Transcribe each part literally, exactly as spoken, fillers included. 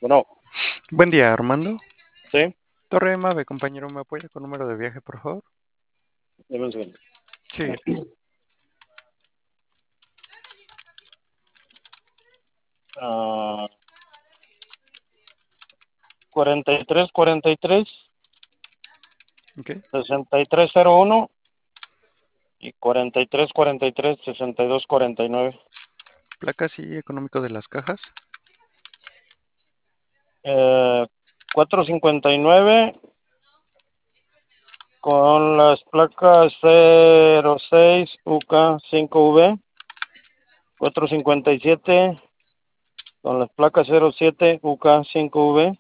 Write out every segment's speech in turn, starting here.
Bueno, Buen día, Armando. sí, Torre Mave, compañero, ¿me apoya con número de viaje, por favor? dame un segundo. Sí, Ah, cuarenta y tres, cuarenta y tres, ok. sesenta y tres cero uno y cuarenta y tres, cuarenta y tres, sesenta y dos, cuarenta y nueve. Placas y económico de las cajas. Eh, cuatrocientos cincuenta y nueve con las placas cero seis U K cinco V, cuatrocientos cincuenta y siete con las placas cero siete U K cinco V,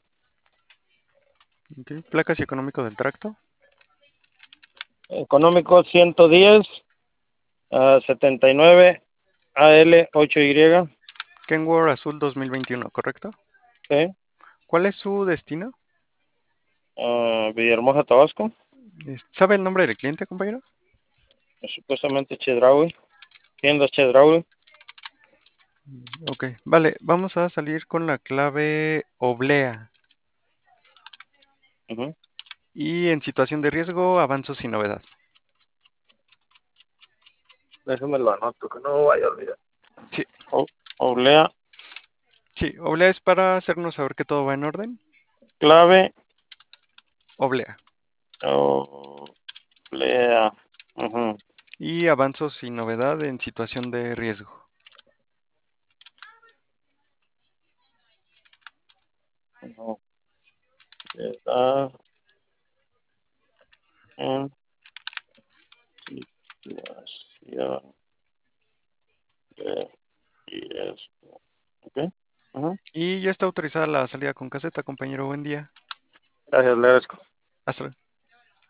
Ok. Placas y económico del tracto. económico ciento diez, ah, setenta y nueve A L ocho Y, Kenworth Azul dos mil veintiuno, ¿correcto? sí, ¿Cuál es su destino? ah, Villahermosa, Tabasco. Es- ¿Sabe el nombre del cliente, compañero? Supuestamente Chedraui, tiendas Chedraui. Ok, vale, vamos a salir con la clave oblea. Ujú. Y en situación de riesgo, avanzo sin novedad. Déjame lo anoto, que no me vaya a olvidar. Sí, O- Oblea, sí, oblea es para hacernos saber que todo va en orden. clave, Oblea. oblea. Ujú. Y avanzo sin novedad en situación de riesgo. Ujú. Está en situación de riesgo. Ok. Ujú. Y ya está autorizada la salida con caseta, compañero. Buen día. Gracias, le agradezco. Hasta luego.